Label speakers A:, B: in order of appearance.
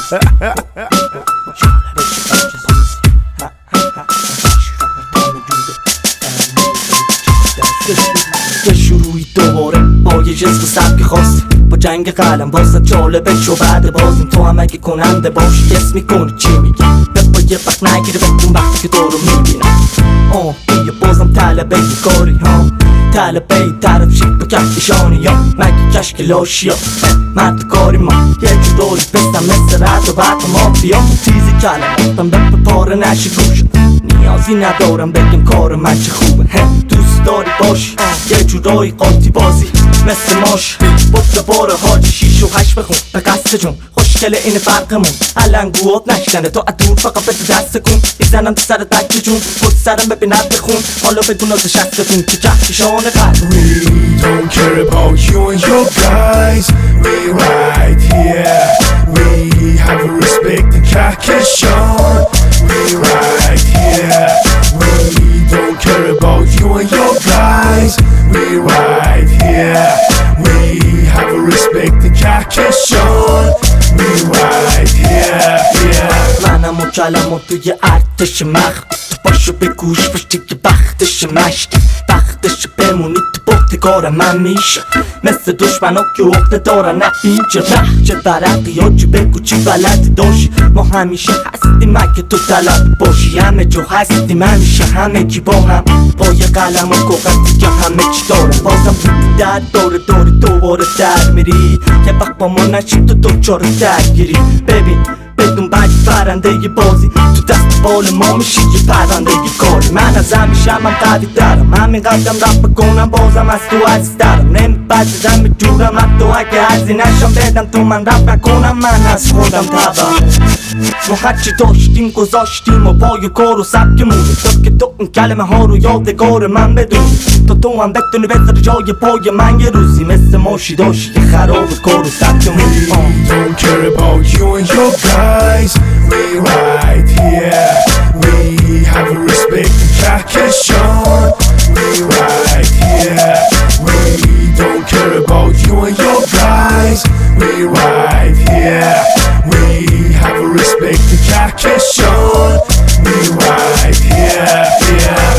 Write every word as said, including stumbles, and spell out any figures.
A: یه شروعی دوباره با یه جسم سبک خاصی، با جنگ قلم واسه جالبه شو بعد بازیم تو هم اگه کننده باشی حس میکنی چی میگی. به یه وقت نگیره بکن وقتی که تو رو میبینم. آه بیا بازم طلبه یه کاری ها، طلبه ای طرف شید با کهکشانی یا مگه کشک لاشی ها. مرد کاری ما یه جدایی پستم مثل رد و بعد مافیا. تیزی کلماتم به پاره نشی گوش، نیازی ندارم بگم کار من چه خوبه. دوست داری باشی یه جورایی قاطی بازی مثل ماش، بطر بار حاجی شیش و هشت بخون به قصد جون. خوشگله این فرقمون علنگوات نشکنه تو ادور فقط بده دست کن. میزنم تو سر تک جون خود سرم ببیند بخون، حالا بگون از شستتون که کهکشان قلب.
B: We don't care about you and your guys. We right here. We have a respect in Kehkashan. We right here. We don't care about you and your guys. We right here. We have a respect in Kehkashan. We right here. Yeah.
A: منم و کلمات توی ارتش مخ، تو باشو به گوش پشتی که بختش مشتی، بختش بمونی تو بختگار من میشه. مثل دشمنا که عقده دارن نه اینجا ره چه برقی ها چی بگو چی بلدی داشی. ما همیشه هستیم اگه تو طلب باشی، همه جا هستیم همیشه همه کی با هم، با یه قلم و کاغذی که همه چی دارم. بازم بودی در داره داری دوباره در میری، یه وقت با ما نشید تو دوچار درگیری. ببین بدون بک پرنده ی بازی تو دست بال ما میشی یه پرنده ی کاری. من از همیشه هم قوی درم، همین قدم رپ بکنم بازم از تو عزیز درم. نمیپذیرم میجورم حتی اگه هزینه‌شم بدم تو من رپ نکنم من از خودم طبعا. ما هرچی داشتیم گذاشتیم و پای کار و سبکمون، تا که تو این کلمه ها رو یادگار من بدونی، تا تو هم بتونی بذاری جای پای من یه روزی مثل ماشی داشتی که خراب کار و سبکمون.
B: We don't care about you and your guys. We right here. We have a respect in Kehkashan. We right here. We don't care about you and your guys. We right here. We have a respect in Kehkashan. We right here. Yeah.